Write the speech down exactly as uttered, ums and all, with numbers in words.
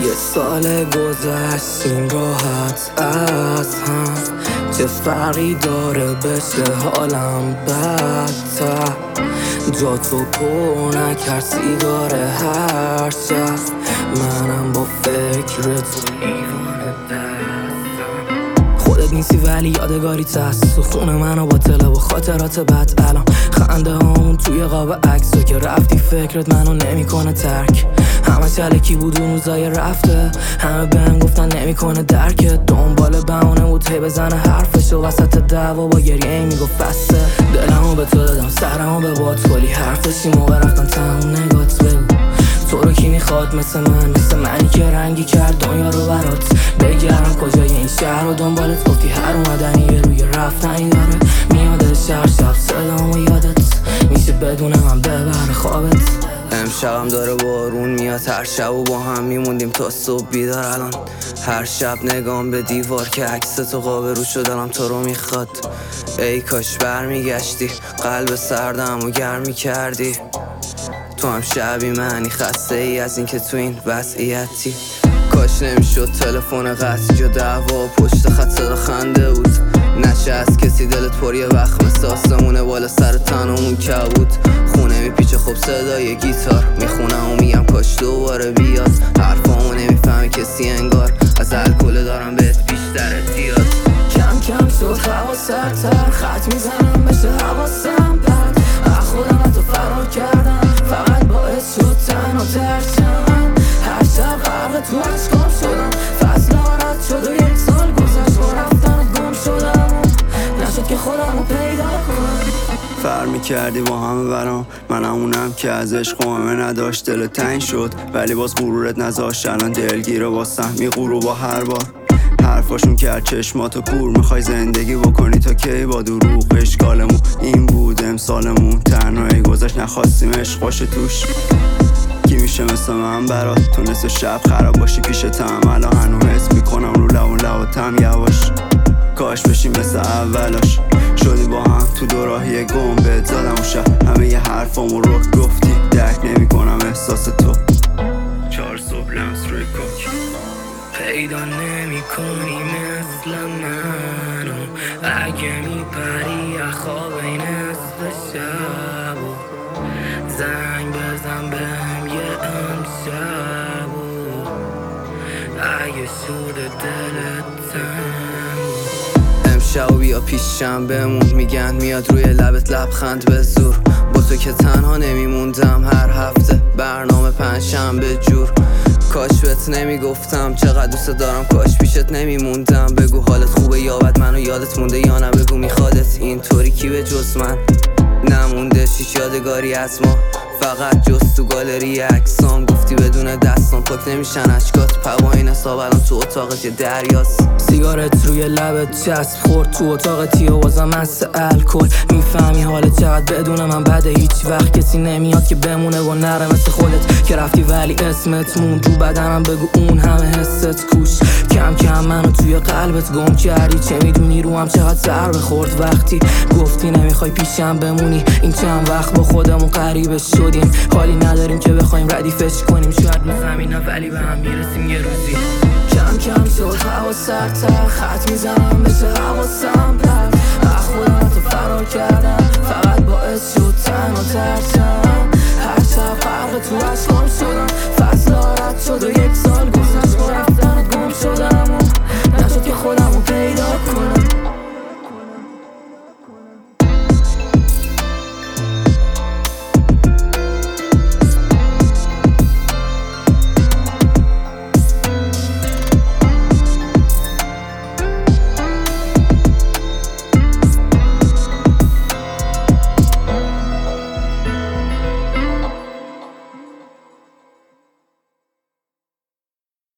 یه سال گذشت این راحت از هم، چه فرقی داره بشه حالم بدتر. جا تو پر نکرد سیگاره هر شب، منم با فکر تو لیوان دستم. خودت نیستی ولی یادگاری هست تو خونه منو با تله و خاطرات بد. الان خنده هامون توی قاب عکسا که رفتی فکرت منو نمیکنه ترک. همه چلکی بود اون روزای رفته، همه بهم گفتن نمیکنه درکت. دنبال بهونه بود هی بزنه حرفش و وسط دعوا با گریه ای میگفت بسته. دلمو به تو دادم سرمو به باد، کلی حرف داشتی موقع رفتن تموم نگات. بگو تو رو کی میخواد مثل من، مثل منی که رنگی کرد دنیا رو برات. بگرم کجای این شهر و دنبالت، گفتی هر اومدنی روی رفتنی داره. میاد شهر شب صدامو یادت میشه بدون من ببر خوابت. امشبم داره بارون میاد، هر شب و با هم میموندیم تا صبح بیدار. الان هر شب نگام به دیوار که عکس تو قاب رو شدنم تو رو میخواد. ای کاش برمیگشتی قلب سردم و گرمی کردی. تو هم شبی منی خسته ای از این که تو این وضعیتی. کاش نمیشد تلفن قطع یا دعوا پشت خط صدا خنده بود. نشه از کسی دلت پر یه وقت مثل آسمونه بالا سر تنمون کبود. خونه میپیچه خوب صدای گیتار میخونم و میگم کاش دوباره بیاد. حرفامو نمیفهمی کسی انگار از الکل دارم بهت بیشتر احتیاط. کم کم شد هوا سرتر، خط میزنم بشه حواسم پرد. از خودم تو فرار کردم فقط باعث شد تنها ترشم. هر شب غرق تو عشقام شدم، فصل آرد شد و یک سال گذشت با رفتنت گم شدم. نشد که خودمو پیدا کنم. فرق میکردی با همه برام، منم اونم که از عشق همه نداشت. دل تنگ شد ولی باز غرورت نذاشت. الان دلگیره واسم میغورو با هر بار حرفاشون کرد چشماتو کور. میخوای زندگی بکنی تا کی با دروغ؟ اشکالمون این بود امسالمون تنهایی گذشت، نخواستیم عشق باشه توش. کی میشه مثل من برات؟ تو نصف شب خراب باشی پیشتم. الان هنو حس میکنم رو لب و لباتم یواش. کاش بشیم مثل اولاش، شدی با هم تو دو راهی گم. بهت زدم اون شب همه یه حرفامو رو گفتی، درک نمی کنم احساس تو. چهار صبح لمس روی کوک پیدا نمی کنی مثل منو، اگه میپری اخواب این نصف شب و زنگ بزن بهم یه امشب و اگه شده دلت تنگ. امشب بیا پیشم بمون، میگن میاد روی لبت لبخند به زور. با تو که تنها نمیموندم هر هفته برنامه پنجشنبه جور. کاش بهت نمیگفتم چقدر دوست دارم، کاش پیشت نمیموندم. بگو حالت خوبه یا بد، منو یادت مونده یا نه؟ بگو میخوادت اینطوری کی به جز من نمونده؟ شیش یادگاری از ما فقط جز تو گالری عکسام. گفتی بدون دستان پاک نمیشن اشکات، پواین حساب الان تو اتاقت یه دریاست. سیگارت روی لبت چسب خورد تو اتاقتی و بازم مست الکل. میفهمی حالت چقدر بدون من بده، هیچ وقت کسی نمیاد که بمونه و نره مثل خودت که رفتی ولی اسمت مون رو بدنم. بگو اون همه حست کوش، کم کم منو توی قلبت گم کردی. چه میدونی رو هم چقدر ضربه خورد وقتی گفتی نمیخوای پیشم بمونی. این چند وقت با خودمون غریبه شدیم، حالی نداریم که بخوایم ردیفش کنیم. شاید رو زمین ولی به هم میرسیم یه روزی. کم کم شد هوا سرتر، خط میزنم بشه حواسم پرد. از خودم تو فرار کردم